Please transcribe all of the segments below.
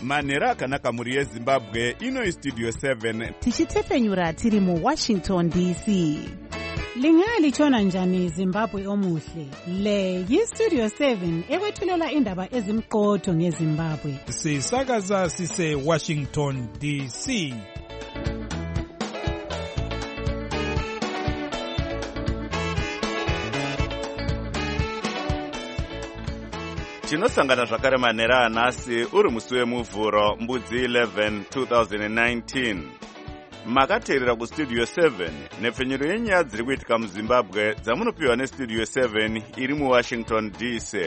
manhero akanaka mhuri yezimbabwe. Ino Studio 7 tichitefenyura tiri muWashington DC. Lingalitshona njani Zimbabwe omuhle? Le yiStudio 7 ekwethulela indaba ezimqotho ngeZimbabwe. Sisakaza sise Washington DC. tinosangana zvakare manhero anhasi uri musi wemuvhuro mbudzi 11 2019. makateerera kustudio 7 nepfenyuro yenyaya dziri kuitika muzimbabwe dzamunopiwa nestudio 7 iri muwashington DC.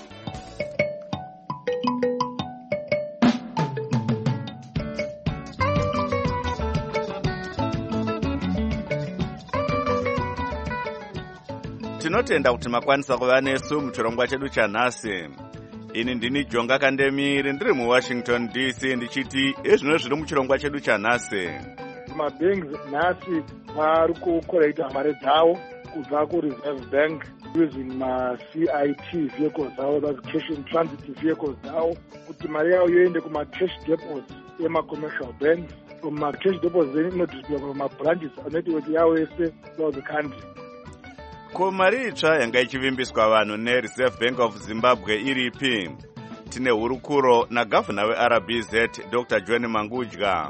tinotenda kuti makwanisa kuva nesu muchirongwa chedu chanhasi. ini ndini Jonga Kandemiri ndiri muWashington DC ndichiti ezvino zviri muchirongwa chedu chanhasi. Mabanks nhasi vari kukorekta mari dzavo kubva kuReserve Bank using ma-CIT vehicles dzavo, that's cash in transit vehicles dzavo, kuti mari yavo yoende kuma-cash depots ema-commercial banks. From ma-cash depots then inodisplay kuma-branches anetwork yavo yese throughout the country. Ko mari itsva yanga ichivimbiswa vanhu neReserve Bank of Zimbabwe iripi? Tine hurukuro nagavhuna weRBZ Dr. John Mangudya.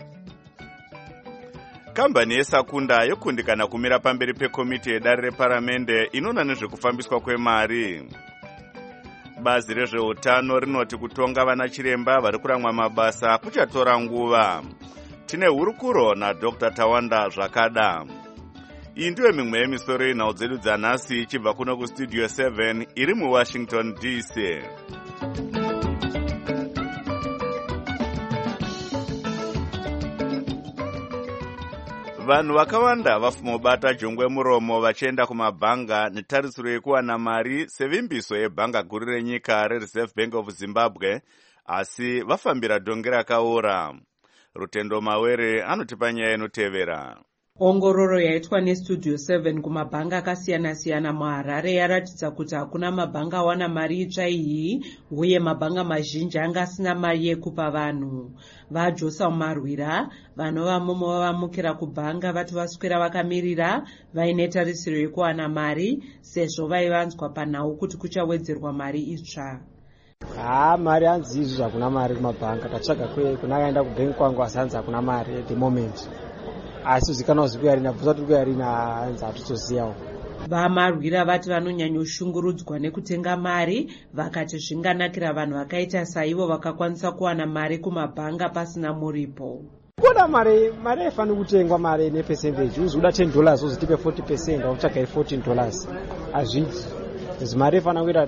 Kambani yeSakunda yokundikana kumira pamberi pekomiti yedare reparamende inoona nezvekufambiswa kwemari. Bazi rezveutano rinoti kutonga vana chiremba vari kuramwa mabasa kuchatora nguva. Tine hurukuro naDr. Tawanda Zvakada. Iyi ndiyo mimwe yemisoro yenhau dzedu dzanhasi ichibva kuno kustudio 7 iri muWashington DC. Vanhu vakawanda vafumobata jongwe muromo vachienda kumabhanga netarisiro yekuwana mari sevimbiso yebhanga guru renyika reReserve Bank of Zimbabwe, asi vafambira donge rakaora. Rutendo Mawere anotipa nyaya inotevera. Ongororo yaitwa neStudio 7 kumabhanga akasiyana-siyana muHarare yaratidza kuti hakuna mabhanga awana mari itsva iyi, uye mabhanga mazhinji anga asina mari yekupa vanhu. VaJosa Marwira vanova momo vavamukira kubhanga vati vaswera vakamirira vaine tarisiro yekuwana mari sezvo vaivanzwa panhau kuti kuchawedzerwa mari itsva. Mari hanzi izvi hakuna mari kumabhanga. Tatsvaga kuna akaenda kubhengi kwangu asanzi hakuna mari at the moment. Asi zikana uzikuya rina bvusa turi kuya rina hanzi hatutoziyawo. VaMarwira vati vanonyanyoshungurudzwa nekutenga mari, vakati zvinganakira vanhu vakaita saivo vakakwanisa kuwana mari kumabhanga pasina muripo. Kuda mari haifaniri kutengwa mari nepercentage. Uzoda $10 uzotipe 40%, autsvaga $14. Hazvidi. Mari ifana kuita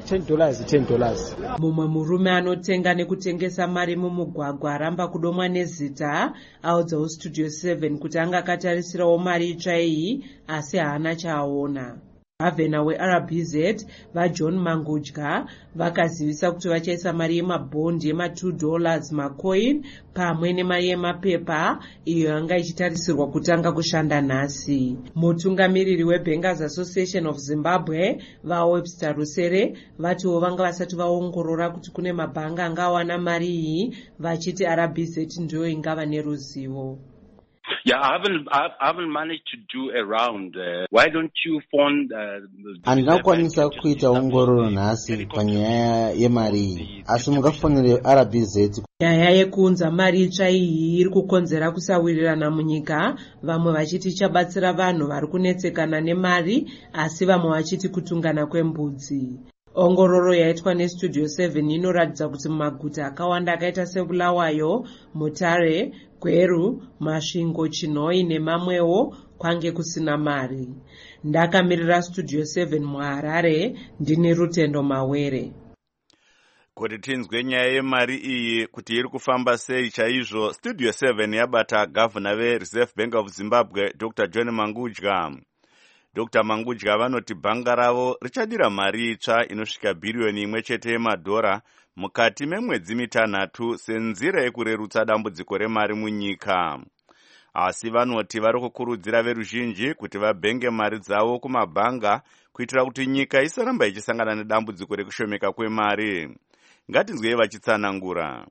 $10. Mumwe murume anotenga nekutengesa mari mumugwagwa aramba kudomwa nezita audzawo Studio 7 kuti anga akatarisirawo mari itsva iyi asi haana chaaona. Gavhena weRBZ vaJohn Mangudya vakazivisa kuti vachaisa mari yemabhondi yema$2 macoin pamwe nemari yemapepa iyo yanga ichitarisirwa kutanga kushanda nhasi. Mutungamiriri weBankers Association of Zimbabwe vaWebster Rusere vatiwo vanga vasati vaongorora kuti kune mabhanga angawana mari iyi, vachiti RBZ ndiyo ingava neruzivo. Yeah, I haven't managed to do a round. Why don't you phone Handina kukwanisa kuita ongororo nhasi panyaya yemari iyi, asi mukafonere RBZ. Nyaya yekuunza mari itsva iyi iri kukonzera kusawirirana munyika, vamwe vachiti ichabatsira vanhu vari kunetsekana nemari, asi vamwe vachiti kutungana kwembudzi. Ongororo yaitwa neStudio 7 inoratidza kuti mumaguta akawanda akaita seBulawayo, Mutare, Gweru, Masvingo, Chinhoyi nemamwewo kwange kusina mari. Ndakamirira Studio 7 muHarare, ndini Rutendo Mawere. Kuti tinzwe nyaya yemari iyi kuti iri kufamba sei chaizvo, Studio 7 yabata gavhuna veReserve Bank of Zimbabwe Dr. John Mangudya. Dr. Mangudya vanoti bhanga ravo richadira mari itsva inosvika $1 billion mukati memwedzi mitanhatu senzira yekurerutsa dambudziko remari munyika. Asi vanoti vari kukurudzira veruzhinji kuti vabhenge mari dzavo kumabhanga kuitira kuti nyika isaramba ichisangana nedambudziko rekushomeka kwemari. Ngatinzwei vachitsanangura.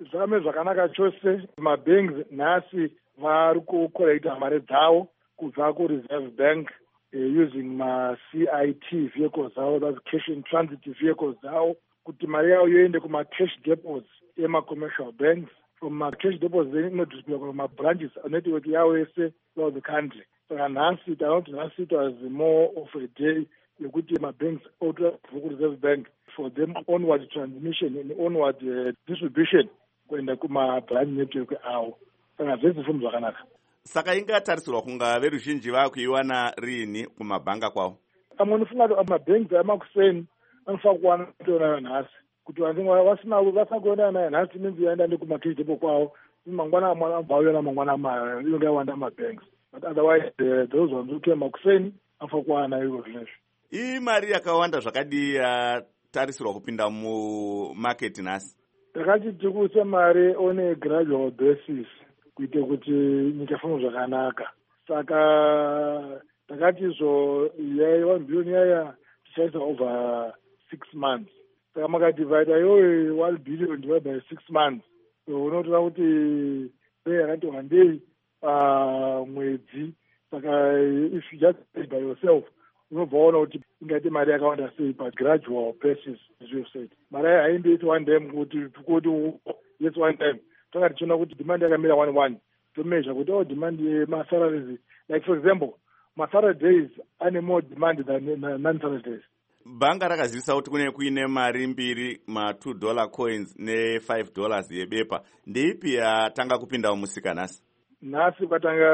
zvakamira zvakanaka chose. Mabanks nhasi vari kukorekta mari dzavo kubva kureserve bank using ma-CIT vehicles dzavo, that's cash in transit vehicles dzavo, kuti mari yavo yoende kuma-cash depots ema-commercial banks. From ma-cash depots then inodistributwa kuma-branches anetwork yavo yese throughout the country. Saka nhasi tanoti nhasi it was more of a day yekuti ma-banks outra ku-reserve bank for them onward transmission and onward distribution kuenda kuma-branch network avo. Saka zvese fomu zvakanaka. Saka ingatarisirwa kunga veruzhinji vakuiwana rini kumabhanga kwavo? Amwe unofunga kuti mabanks amakuseni anofanira kuwana kutoona nhasi kuti vasina kuona nayo nhasi minzi yaenda ndekumacash depot kwavo mangwana ambauyona mangwana inonga yawanda mabanks, but otherwise those ones kuti makuseni anofanira kuwana iro zvinezvi. Iyi mari yakawanda zvakadii yatarisirwa kupinda mumarket nhasi? Takati tikuise mari on a gradual basis kuite kuti nyika ifambe zvakanaka. Saka takati izvo yai 1 billion yaya tichaisa over 6 months. Saka makadivhaida iyoyo 1 billion divided by 6 months, unotora kuti pay yakati wandei mwedzi. Saka if you just pay by yourself unobva waona kuti ingati mari yakawanda sei, but gradual basis as you have said. Mari haindoiti one time kuti yes one time. Takati tiona kuti demand yakamira 1-1 tomeasure kuti demand yema-salaries, like for example ma-salary days ane more demand than non-salary days. Bhanga rakazivisa kuti kune kuine mari mbiri, ma$2 coins ne$5 yebepa. Ndeipi yatanga kupinda mumusika nhasi? Nhasi kwatanga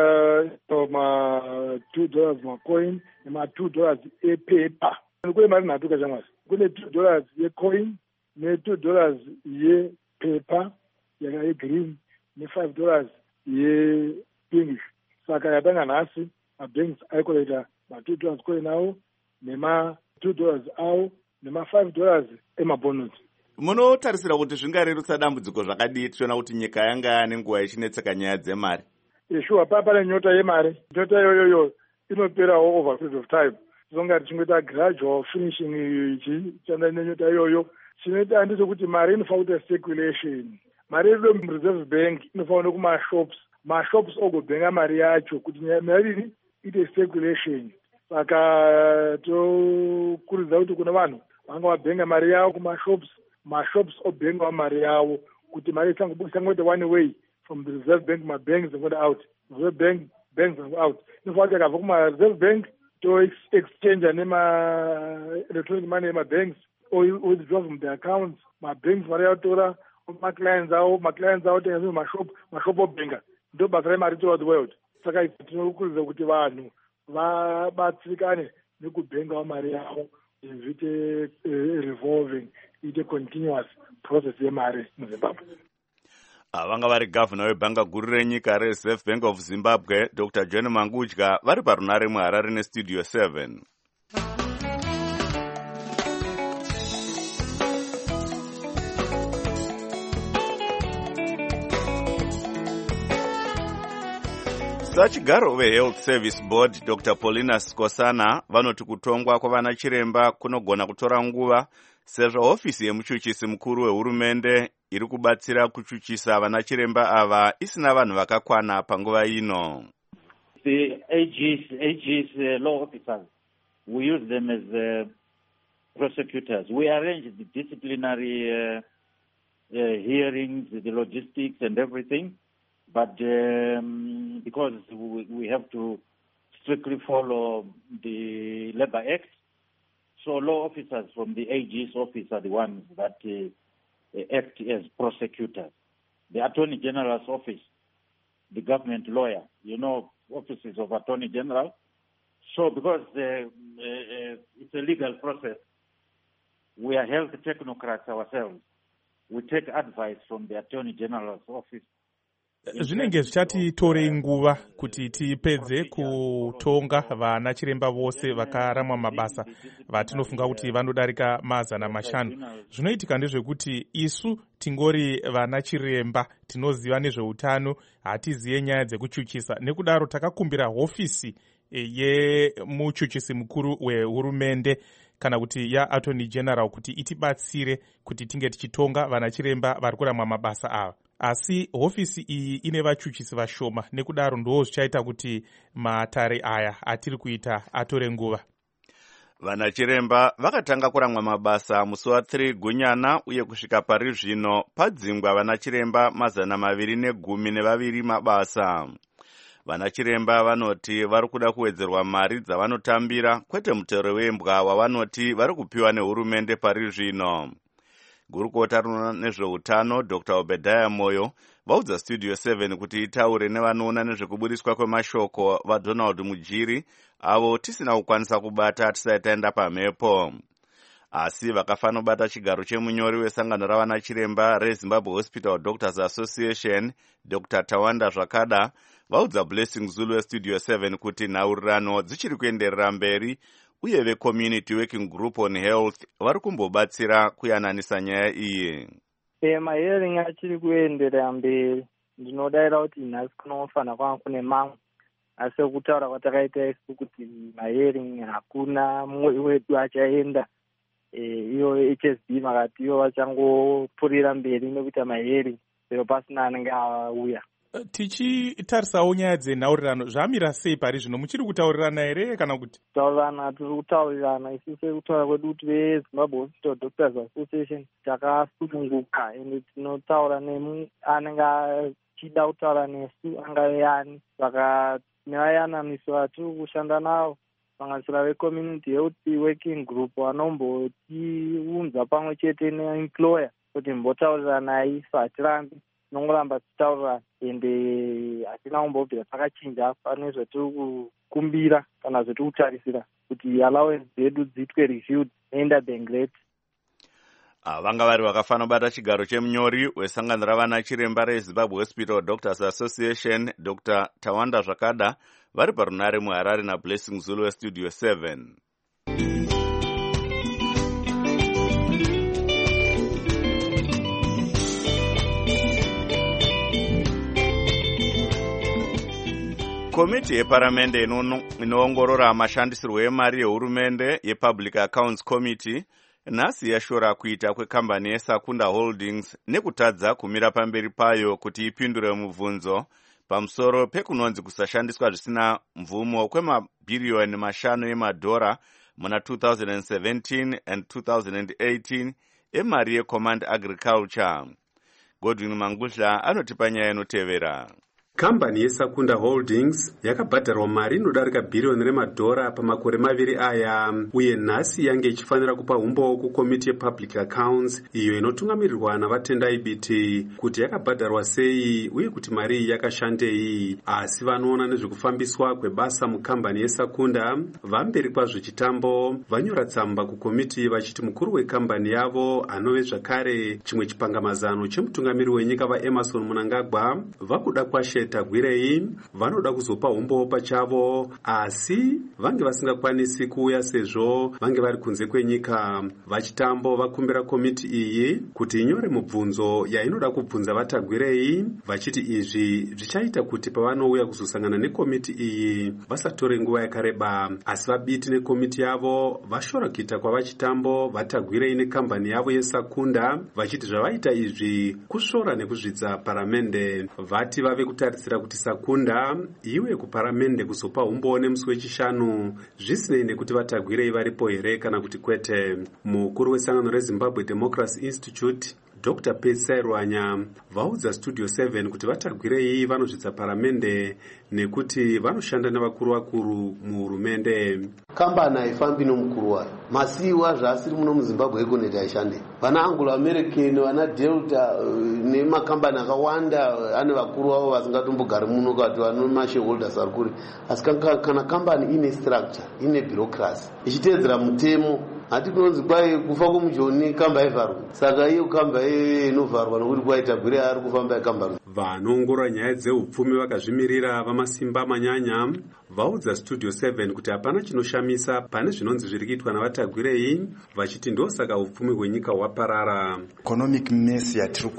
ma$2 macoin nema$2 epepa. Kune mari nhatu kachamwasi. Kune $2 yecoin ne$2 yepepa yegreen ne$5 yepinkish. Saka yatanga nhasi mabanks aikolekta ma$2 coin avo nema$2 avo nema$5 emabonus. Munotarisira kuti zvingarerutsa dambudziko zvakadii tichiona kuti nyika yanga nenguva ichinetseka nyaya dzemari? Sure, pane nyota yemari. Nyota iyoyo inoperawo over a period of time. Tinonga tichingoita gradual finishing ichi chanda nenyota iyoyo. Chinoita ndechekuti mari inofanira kuita circulation. Mari iriyo mureserve bank inofanira kumashops. Mashops ogobhenga mari yacho kuti mari ite circulation. Saka tokurudzira kuti kuna vanhu vanga vabhenga mari yavo kumashops, mashops obhengawo mari yavo kuti mari isangoita one way from the reserve bank mabanks and out. Reserve bank banks and out. Inofanira kuti akabva kuma-reserve bank to exchange electronic money emabanks or withdraw from the accounts. Mabanks mari yatora ma-clients avo tenga mashop obhenga. Ndo basa remari throughout the world. Saka tinokurudzira kuti vanhu vabatsirikane nekubhengawo mari yavo zviite revolving, iite continuous process yemari muZimbabwe. Vanga vari gavhuna webhanga guru renyika rereserve bank of Zimbabwe Dr. John Mangudya vari parunare muHarare nestudio 7. Sachigaro veHealth Service Board Dr. Paulina Skosana vanoti kutongwa kwavana chiremba kunogona kutora nguva sezvo hofisi yemuchuchisi mukuru wehurumende iri kubatsira kuchuchisa vana chiremba ava isina vanhu vakakwana panguva ino. The AGs law officers, we use them as prosecutors. We arrange the disciplinary hearings, the logistics and everything. But because we have to strictly follow the Labour Act, so law officers from the AG's office are the ones that act as prosecutors. The Attorney General's office, the government lawyer, offices of Attorney General. So because it's a legal process, we are health technocrats ourselves. We take advice from the Attorney General's office. Zvinenge zvichatitorei nguva kuti tipedze kutonga vana chiremba vose vakaramwa mabasa vatinofunga kuti vanodarika 500. Zvinoitika ndezvekuti isu tingori vana chiremba tinoziva nezveutano, hatiziye nyaya dzekuchuchisa. Nekudaro takakumbira hofisi yemuchuchisi mukuru wehurumende kana kuti yaattorney general kuti itibatsire kuti tinge tichitonga vana chiremba vari kuramwa mabasa ava. Asi hofisi iyi ine vachuchisi vashoma, nekudaro ndo zvichaita kuti matare aya atiri kuita atore nguva. Vana chiremba vakatanga kuramwa mabasa musi wa3 Gunyana uye kusvika pari zvino padzingwa vana chiremba 212 mabasa. Vana chiremba vanoti vari kuda kuwedzerwa mari dzavanotambira, kwete mutero wembwa wavanoti vari kupiwa nehurumende pari zvino. Gurukota rinoona nezveutano Dr. Obadiah Moyo vaudza Studio 7 kuti itaure nevanoona nezvekubudiswa kwemashoko vaDonald Mujiri avo tisina kukwanisa kubata tisati taenda pamhepo. Asi vakafana kubata chigaro chemunyori wesangano ravana chiremba reZimbabwe Hospital Doctors Association Dr. Tawanda Zvakada vaudza Blessing Zulu weStudio 7 kuti nhaurirano dzichiri kuenderera mberi uye veCommunity Working Group on Health vari kumbobatsira kuyananisa nyaya iyi. Mahearing achiri kuenderera mberi. Ndinodaira kuti nhasi kunofanira kwanga kune mamwe, asi kutaura kwatakaita isu kuti mahearing hakuna mumwe wedu achaenda. Iyo HSB vakati iyo vachangopfuurira mberi nekuita mahearing, sero pasina anenge auya. Tichitarisawo nyaya dzenhaurirano, zvamira sei pari zvino? Muchiri kutaurirana here kana kuti? Taurirana, tiri kutaurirana. Isu sekutaura kwedu kuti veZimbabwe Hospital Doctors Association takasununguka ende tinotaura anenge achida kutaura nesu angave yani. Saka nevayananisi vatiri kushanda navo sanganisira veCommunity Health Working Group vanombotiunza pamwe chete neemployer kuti mbotauriranayi, hatirambi nongoramba tichitaurira ende hatina kumbobvira takachinja pane zvatiri kukumbira kana zvatiri kutarisira kuti allowance dzedu dziitwe reviewed neInterbank rate. Vanga vari vakafana kubata chigaro chemunyori wesangano ravana chiremba reZimbabwe Hospital Doctors Association Dr. Tawanda Zvakada vari parunare muHarare naBlessing Zulu weStudio 7. Komiti yeparamende inoongorora mashandisirwo emari yehurumende yePublic Accounts Committee nhasi yashora kuita kwekambani yeSakunda Holdings nekutadza kumira pamberi payo kuti ipindure mubvunzo pamusoro pekunonzi kusashandiswa zvisina mvumo kwemabhiriyoni 5 emadhora muna 2017 and 2018 emari yeCommand Agriculture. Godwin Mangusha anotipa nyaya inotevera. Kambani yeSakunda Holdings yakabhadharwa mari inodarika bhiriyoni remadhora pamakore 2 aya, uye nhasi yange ichifanira kupa umbo kukomiti yePublic Accounts iyo inotungamirirwa navatendai biti kuti yakabhadharwa sei uye kuti mari iyi yakashandei. Asi vanoona nezvekufambiswa kwebasa mukambani yeSakunda vamberi kwazvo chitambo vanyora tsamba kukomiti vachiti mukuru wekambani yavo anove zvakare chimwe chipangamazano chemutungamiri wenyika vaEmerson Mnangagwa vakuda kwashe Tagwirei vanoda kuzopa umbo pachavo, asi vange vasingakwanisi kuuya sezvo vange vari kunze kwenyika. Vachitambo vakumbira komiti iyi kuti inyore mubvunzo yainoda kubvunza vaTagwirei, vachiti izvi zvichaita kuti pavanouya kuzosangana nekomiti iyi vasatore nguva yakareba. Asi vabiti nekomiti yavo vashora kuita kwavachitambo vaTagwirei nekambani yavo yeSakunda, vachiti zvavaita izvi kusvora nekuzvidza paramende. Vati vave kutarisira kuti Sakunda iwe kuparamende kuzopa umbo nemusi wechishanu zvisinei nekuti vaTagwirei varipo here kana kuti kwete. Mukuru wesangano reZimbabwe Democracy Institute Dr. Petsai Rwanya vaudza Studio 7 kuti vaTagwirei vanozvidza paramende nekuti vanoshanda nevakuru muhurumende. Kambani haifambi nomukuru wayo, masiwa zvaasiri muno muZimbabwe egoneti haishande. Vana Anglo American, vana Delta nemakambani akawanda ane vakuru wavo vasingatombogari muno kuti vano mashareholders ari kuri. Asi kana kambani ine structure, ine bureaucracy ichiteedzera mutemo, hati kunonzi kwai kufa kwomujoni kamba ivharwa. Saka iyo kamba inovharwa nokuti kwaita Tagwirei ari kufamba yakambani. Vanoongorora nyaya dzeupfumi vakazvimirira vamasimba manyanya vaudza Studio 7 kuti hapana chinoshamisa pane zvinonzi zviri kuitwa navaTagwirei, vachiti ndosaka upfumi hwenyika hwaparara. Economic mess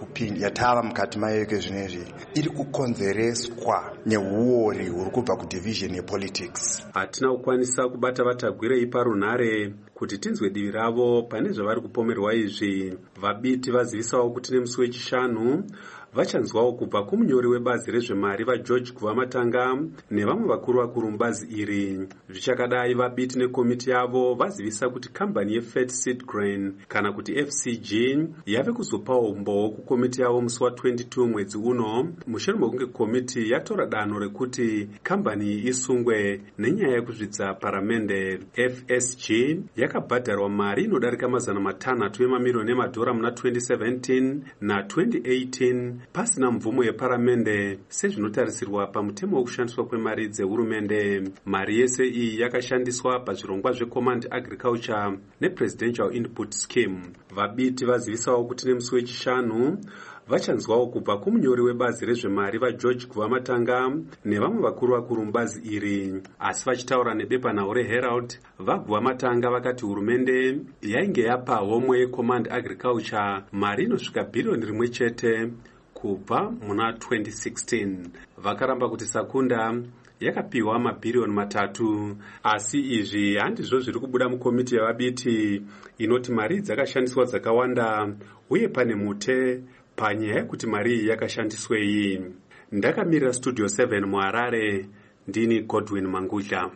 yatava mukati mayo zvinezvi iri kukonzereswa neuori huri kubva kudivision yepolitics. Hatina kukwanisa kubata vaTagwirei parunhare kuti tinzwe divi ravo pane zvavari kupomerwa izvi. Vabiti vazivisawo kuti nemusi wechishanu vachanzwawo kubva kumunyori webazi rezvemari vaGeorge Kuvamatanga nevamwe vakuru mubazi iri. Zvichakadai, vabiti nekomiti yavo vazivisa kuti kambani yeFed Seed Grain kana kuti FCG yave kuzopawo umbowo kukomiti yavo musi wa22 mwedzi uno, mushure mekunge komiti yatora danho rekuti kambani isungwe nenyaya yekuzvidza paramende. FSG yakabhadharwa mari inodarika $300 mamiliyoni muna 2017 na 2018 pasina mvumo yeparamende sezvinotarisirwa pamutemo wekushandiswa kwemari dzehurumende. Mari yese iyi yakashandiswa pazvirongwa zvecommand agriculture nepresidential input scheme. Vabiti vazivisawo kuti nemusi wechishanu vachanzwawo kubva kumunyori webazi rezvemari vaGeorge Kuvamatanga nevamwe vakuru mubazi iri. Asi vachitaura nebepanhau reHerald, vaGuvamatanga vakati hurumende yainge yapa homwe yecommand agriculture mari inosvika $1 billion kubva muna 2016. Vakaramba kuti Sakunda yakapiwa mabhiriyoni 3, asi izvi handizvo zviri kubuda mukomiti yavabiti inoti mari dzakashandiswa dzakawanda uye pane mute panyaya yekuti mari iyi yakashandiswei. Ndakamirira Studio 7 muHarare, ndini Godwin Mangudla.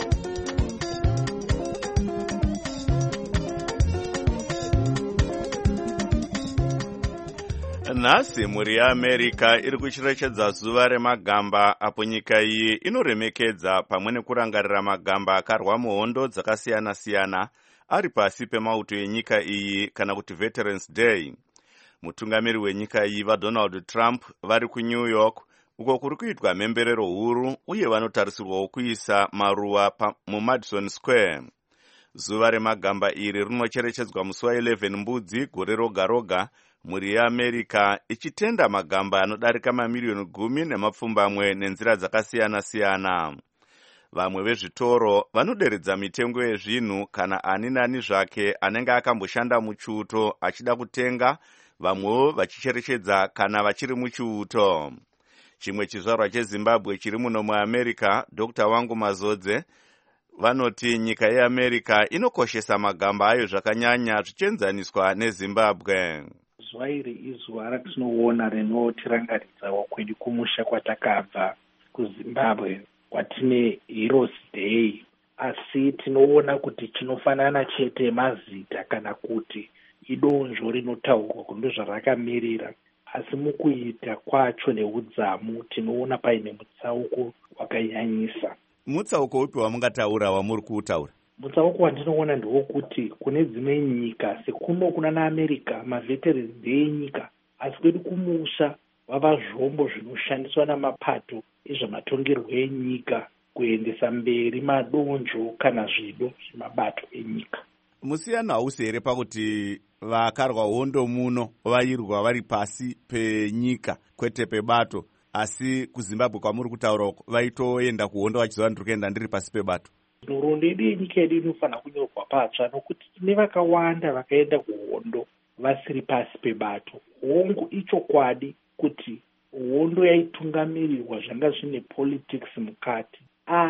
Nhasi mhuri yeAmerika iri kucherechedza zuva remagamba, apo nyika iyi inoremekedza pamwe nekurangarira magamba akarwa muhondo dzakasiyana-siyana ari pasi pemauto enyika iyi kana kuti Veterans Day. Mutungamiri wenyika iyi vaDonald Trump vari kuNew York uko kuri kuitwa mhemberero huru uye vanotarisirwawo kuisa maruva muMadison Square. Zuva remagamba iri rinocherechedzwa musi wa11 Mbudzi gore roga roga, mhuri yeAmerika ichitenda magamba anodarika mamiliyoni 10 nemapfumbamwe nenzira dzakasiyana-siyana. Vamwe vezvitoro vanoderedza mitengo yezvinhu kana ani nani zvake anenge akamboshanda muchiuto achida kutenga, vamwewo vachicherechedza kana vachiri muchiuto. Chimwe chizvarwa cheZimbabwe chiri muno muAmerika, Dr. Wangu Mazodze, vanoti nyika yeAmerika inokoshesa magamba ayo zvakanyanya zvichienzaniswa neZimbabwe. Zuva iri izuva ratinoona rinotirangaridzawo kwedu kumusha kwatakabva kuZimbabwe, kwatine Heroes Day, asi tinoona kuti chinofanana chete mazita kana kuti idonzvo rinotaurwa kuti zvarakamirira, asi mukuita kwacho neudzamu tinoona paine mutsauko wakanyanyisa. Mutsauko upi wamungataura wamuri kuutaura? Mutsauko wandinoona ndewokuti kune dzimwe nyika sekuno kuna naAmerika maVeterans Day enyika, asi kwedu kumusha vava zvombo zvinoshandiswa namapato ezvematongerwo enyika kuendesa mberi madonzvo kana zvido zvemabato enyika. Musiyano hausi here pakuti vakarwa hondo muno vairwa vari pasi penyika kwete pebato, asi kuZimbabwe kwamuri kutaura vaitoenda kuhondo vachiziva ndiri kuenda ndiri pasi pebato? Nhoroondo yedu yenyika yedu inofanira kunyorwa patsva, nokuti tine vakawanda vakaenda kuhondo vasiri pasi pebato. Hongu ichokwadi kuti hondo yaitungamirirwa zvanga zvine politics mukati,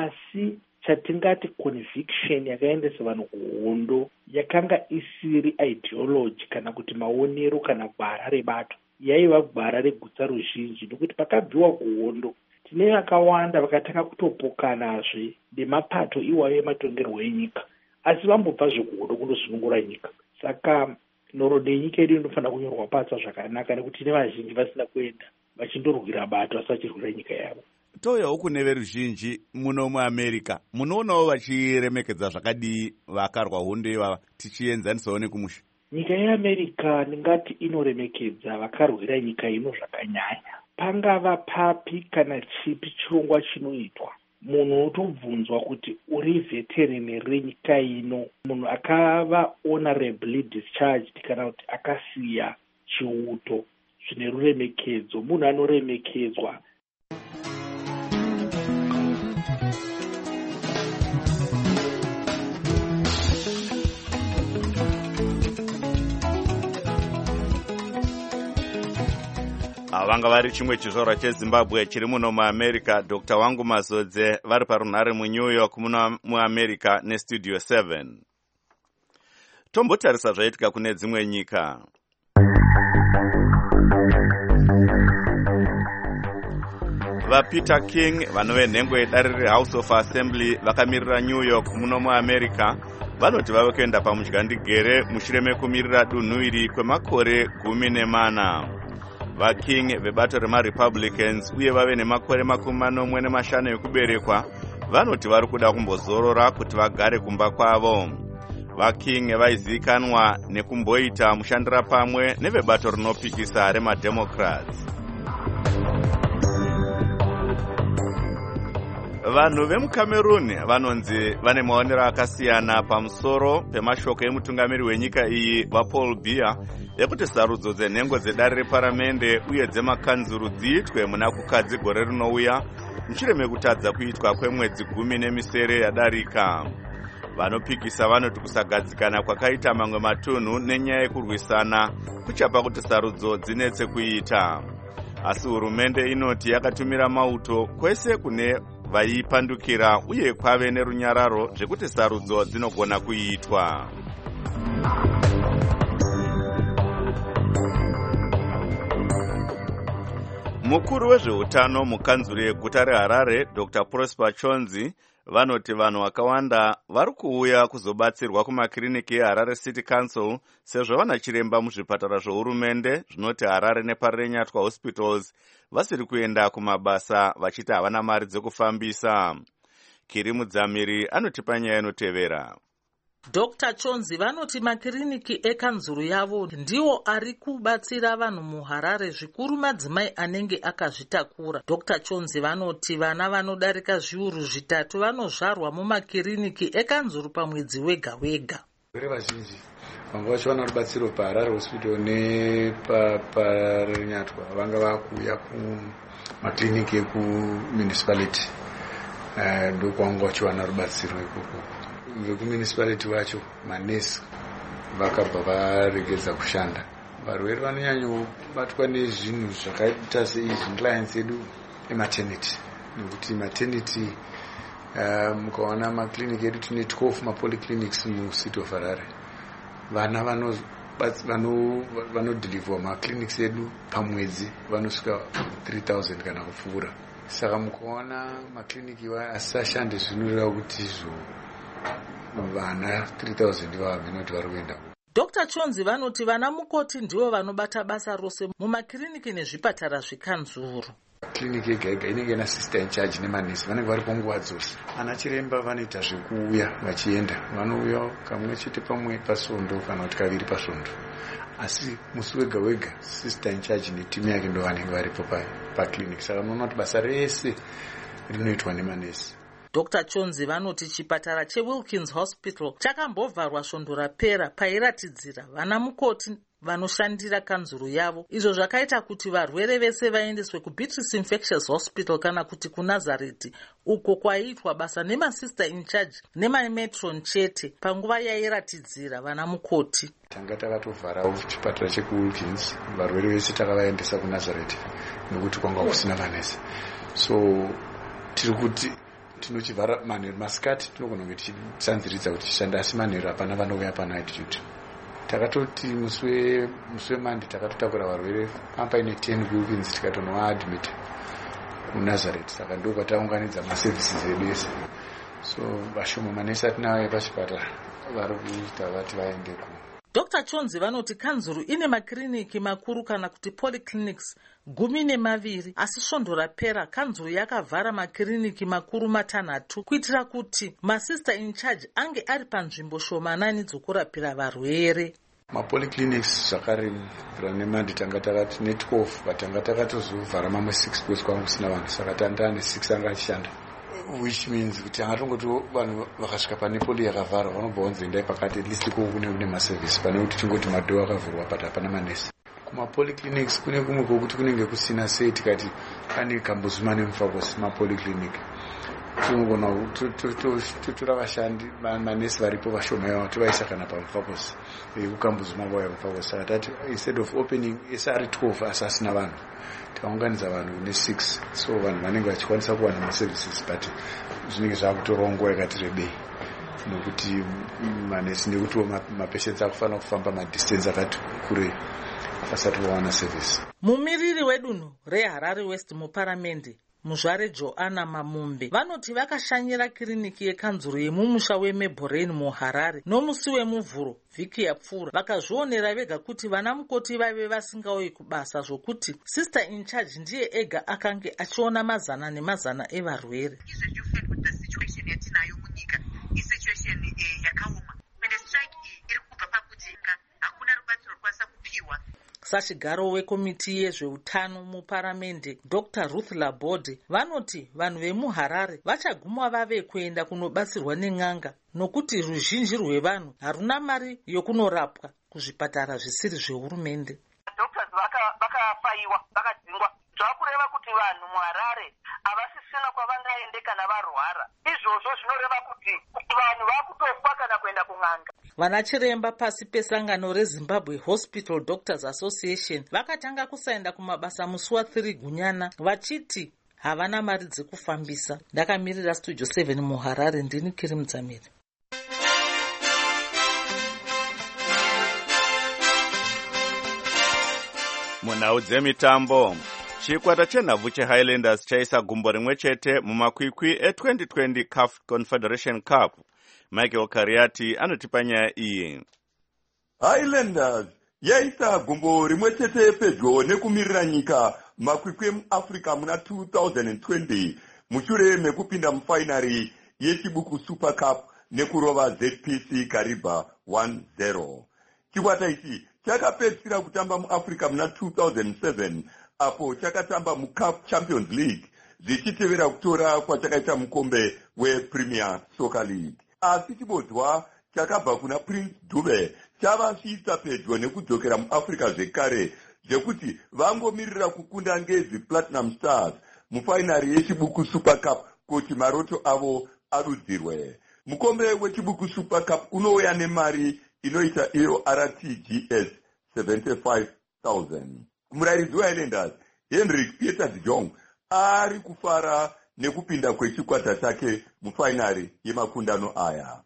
asi chatingati conviction yakaendesa vanhu kuhondo yakanga isiri ideology kana kuti maonero kana gwara rebato, yaiva gwara regutsa ruzhinji, nokuti pakabviwa kuhondo tine vakawanda vakatanga kutopokanazve nemapato iwayo ematongerwo enyika, asi vambobva zvekuhondo kundosunungura nyika. Saka nhoroondo yenyika yedu inofanira kunyorwa patsva zvakanaka, nekuti tine vazhinji vasina kuenda vachindorwira bato asi vachirwira nyika yavo. Touyawo kune veruzhinji muno muAmerika, munoonawo vachiremekedza zvakadii vakarwa hondo ivava tichienzanisawo nekumusha? Nyika yeAmerika ndingati inoremekedza vakarwira nyika ino zvakanyanya. Pangava papi kana chipi chirongwa chinoitwa, munhu unotobvunzwa kuti uri veteran renyika ino, munhu akava honorably discharged kana kuti akasiya chiuto, zvine ruremekedzo, munhu anoremekedzwa. Vanga vari chimwe chizvarwa cheZimbabwe chiri muno muAmerika, Dr. Wangu Mazodze vari parunhare muNew York muno muAmerika neStudio 7. Tombotarisa zvaitika kune dzimwe nyika. VaPeter King vanove nhengo yedare reHouse of Assembly vakamirira New York muno muAmerica vanoti vave kuenda pamudyandegere mushure mekumirira dunhu iri kwemakore 14. VaKing vebato remaRepublicans uye vave nemakore 45 ekuberekwa vanoti vari kuda kumbozorora kuti vagare kumba kwavo. VaKing vaizivikanwa nekumboita mushandira pamwe nevebato rinopikisa remademocrats. Vanhu vemuCameroon vanonzi vane maonero akasiyana pamusoro pemashoko emutungamiri wenyika iyi vaPaul Biya ekuti sarudzo dzenhengo dzedare reparamende uye dzemakanzuru dziitwe muna kukadzi gore rinouya mushure mekutadza kuitwa kwemwedzi 10 yadarika. Vanopikisa vanoti kusagadzikana kwakaita mamwe matunhu nenyaya yekurwisana kuchapa kuti sarudzo dzinetse kuita. Asi hurumende inoti yakatumira mauto kwese kune vaipandukira uye kwave nerunyararo zvekuti sarudzo dzinogona kuitwa. Mukuru wezveutano mukanzuru yeguta reHarare Dr. Prosper Chonzi vanoti vanhu vakawanda vari kuuya kuzobatsirwa kumakiriniki eHarare City Council sezvo vana chiremba muzvipatara zvohurumende zvinoti Harare neParenyatwa Hospitals vasiri kuenda kumabasa vachiti havana mari dzekufambisa. Kiri Mudzamiri anotipa nyaya inotevera. Dr. Chonzi vanoti makiriniki ekanzuru yavo ndiwo ari kubatsira vanhu muHarare zvikuru madzimai anenge akazvitakura. Dr. Chonzi vanoti vana vanodarika zviuru 3 vanozvarwa mumakiriniki ekanzuru pamwedzi wega wega. Vazhinji vanga vachiwana rubatsiro paHarare Hospital nepaRenyatwa vanga vakuuya kumakiriniki ekumunicipality ndokwanga vachiwana rubatsiro ikoko. Vekumunicipality vacho manesi vakabva varegedza kushanda. Varwere vanonyanyobatwa nezvinhu zvakaita seizvi clients edu ematernity nekuti maternity mukaona makliniki edu tine 12 mapolyclinics mucity of Harare. Vana vanodhilivhwa maclinics edu pamwedzi vanosvika 3000 kana kupfuura. Saka mukaona makliniki asashande zvinoreva kuti izvo vana 3000 vavenoti vari kuenda. Dr. Chonzi vanoti vana mukoti ndivo vanobata basa rose mumakiriniki nezvipatara zvekanzuru. Kliniki yega yega inenge ina sister in charge nemanesi vanenge vari panguva dzose. Ana chiremba vanoita zvekuuya vachienda, vanouya kamwe chete pamwe pasondo kana kuti kaviri pasondo. Asi musi wega wega sister in charge netimu yake ndo vanenge varipo pakliniki. Saka munoona kuti basa rese rinoitwa nemanesi. Dr. Chonzi vanoti chipatara cheWilkins Hospital chakambovharwa svondo rapera pairatidzira vana mukoti vanoshandira kanzuru yavo. Izvo zvakaita kuti varwere vese vaendeswe kuBeatrice Infectious Hospital kana kuti kuNazareth uko kwaiitwa basa nemasister in charge nemametron chete panguva yairatidzira vana mukoti. Tanga takatovharawo chipatara chekuWilkins, varwere vese takavaendesa kuNazareth nekuti kwanga kusina vanesi. So tiri kuti tinochivhara manheru masikati tinogona kunge tichitsanziridza kuti tichishanda asi manheru hapana vanouya panight duty. Takatoti musi weMande takatotakura varwere paine 10 kuWilkins tikatonovaadmit kuNazareth. Saka ndo kwataunganidza maservices edu ese. So vashoma manesi atinawo pachipatara vari kuita vati vaende ku. Dr. Chonzi vanoti kanzuru ine makiriniki makuru kana kuti polyclinics 12 asi svondo rapera kanzuru yakavhara makiriniki makuru 6 kuitira kuti masister in charge ange ari panzvimbo shomanani dzokurapira varwere. Mapolyclinics zvakare ranemandi tanga takati ne 12 batanga takatozovhara mamwe 6 because kwanga kusina vanhu saka tanda ne 6 anga achishanda, which means kuti angatongoti vanhu vakasvika pane poli yakavharwa vanobva vanzoendai pakati at least kune maservice pane kuti chingoti madhoo akavhurwa but hapana manesi. Kumapolyclinics kune kumwe kwokuti kunenge kusina sei tikati pane kambozuma nemufakosi mapolyclinic tinogona totora vashandi manesi varipo vashoma yavo tovaisa kana pamufakosi kukambozuma vauya mufakosi. Saka tati instead of opening ese ari 12 asi asina vanhu tikaunganidza vanhu kune 6 so vanhu vanenge vachikwanisa kuwana maservices but zvinenge zvaakutorawo nguva yakati rebei. nokuti manesi nekutiwo mapatients akufanira kufamba madistance akati kurei vasati vawana service. Mumiriri wedunhu reHarare West muparamende muzvare Joanna Mamumbe vanoti vakashanyira kiriniki yekanzuro yemumusha weMebhorain muHarare nomusi wemuvhuro vhiki yapfuura vakazvionera vega kuti vana mukoti vaive vasingauyi kubasa zvokuti sister in charge ndiye ega akange achiona mazana nemazana evarwere. Sachigaro wekomiti yezveutano muparamende Dr. Ruth Laborde vanoti vanhu vemuHarare vachaguma vave kuenda kunobatsirwa nen'anga nokuti ruzhinji rwevanhu haruna mari yokunorapwa kuzvipatara zvisiri zvehurumende. Doctors vakafaiwa vakadzingwa zvakureva kuti vanhu muHarare havasisina kwavangaende kana varwara. Izvozvo zvinoreva kuti vanhu vakutofa kana kuenda kun'anga. Vana chiremba pasi pesangano reZimbabwe Hospital Doctors Association vakatanga kusaenda kumabasa musi wa3 Gunyana vachiti havana mari dzekufambisa. Ndakamirira Studio 7 muHarare ndini Kiri Mudzamiri. Munhau dzemitambo, chikwata chenhabvu cheHighlanders chaisa gumbo rimwe chete mumakwikwi e2020 CAF Confederation Cup. Michael Kariati anotipa nyaya iyi. Highlanders yaisa gumbo rimwe chete pedyo nekumirira nyika makwikwi muAfrica muna 2020 mushure mekupinda mufainari yechibuku Super Cup nekurova ZPC Kariba 1-0. Chikwata ichi chakapedzisira kutamba muAfrica muna 2007 apo chakatamba muCAF Champions League zichitevera kutora kwachakaita mukombe wePremier Soccer League. Asi chibodzwa chakabva kuna Prince Dube chavasvitsa pedyo nekudzokera muAfrica zvekare zvekuti vangomirira kukunda ngezi Platinum Stars mufainari yechibuku Super Cup kuti maroto avo adudzirwe. Mukombe wechibuku Super Cup unouya nemari inoita iyo RTGS 75,000. Murairidzi weHighlanders Henrik Peter de Jong ari kufara nekupinda kwechikwata chake mufainari yemakundano aya.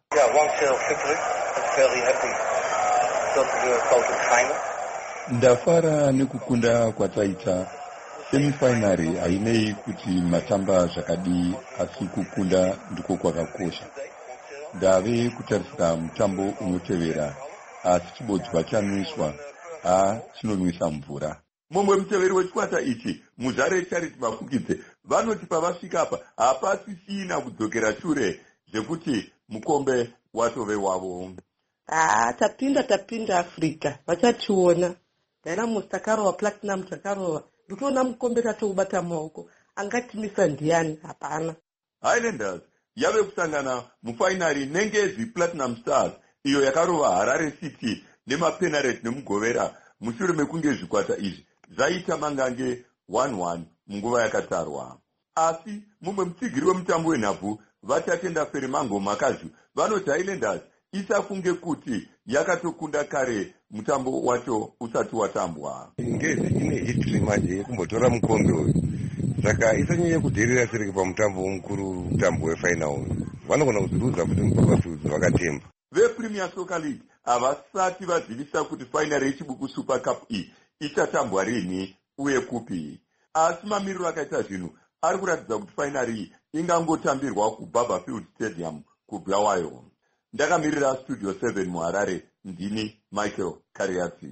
Ndafara nekukunda kwataita semifainari hainei kuti matamba zvakadii asi kukunda ndiko kwakakosha. Ndave kutarisira mutambo unotevera asi chibodzwa chanwiswa chinonwisa mvura. Mumwe muteveri wechikwata ichi Muzare Charity Mafukidze vanoti pavasvika apa hapasisina kudzokera shure zvekuti mukombe watove wavo. Tapinda Afrika vachationa Dynamos takarova Platinum takarova ndikuona mukombe tatoubata maoko angatimisa ndiani hapana. Highlanders yave kusangana mufainari nengezi Platinum Stars iyo yakarova Harare City nemapenalty nemugovera mushure mekunge zvikwata izvi zvaita mangange 1-1 munguva yakatarwa. Asi mumwe mutsigiri wemutambo wenhabvu vachatenda Ferimango Makazhu vanoti Highlanders isafunge kuti yakatokunda kare mutambo wacho usati watambwa. Ngezi ine history manje yekumbotora mukombe uyu saka isanyanye kudherera sereke pamutambo mukuru mutambo wefinal vanogona kuzviudza kuti mukuvasudzi vakatemba. VePremier Soccer League havasati vazivisa kuti fainari yechibuku Super Cup iyi ichatambwa rini uye kupi. Asi mamiriro akaita zvinhu ari kuratidza kuti fainari iyi ingangotambirwa kuBarberfield Stadium kuBulawayo. Ndakamirira Studio 7 muHarare ndini Michael Kariati.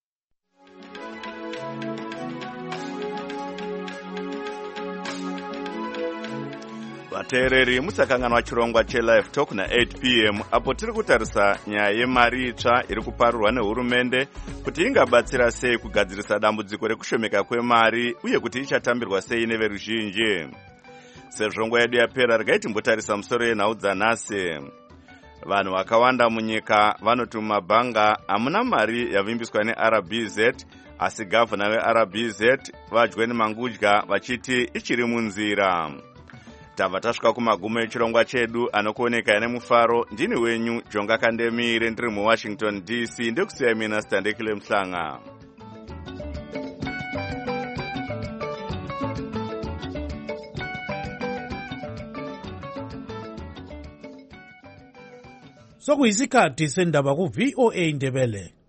Vateereri musakanganwa chirongwa cheLive Talk na 8 p.m. apo tiri kutarisa nyaya yemari itsva iri kuparurwa nehurumende kuti ingabatsira sei kugadzirisa dambudziko rekushomeka kwemari uye kuti ichatambirwa sei neveruzhinji. Sezvo nguva yedu yapera regai timbotarisa musoro yenhau dzanhasi. Vanhu vakawanda munyika vanoti mumabhanga hamuna mari yavimbiswa neRBZ asi gavhana weRBZ vaJohn Mangudya vachiti ichiri munzira. Tabva tasvika kumagumo echirongwa chedu anokuoneka nemufaro. Ndini wenyu Jonga Kandemire ndiri muWashington DC ndekusiya mina Standekile Mhlanga. sokuyisikhathi sendaba ku-VOA Ndebele.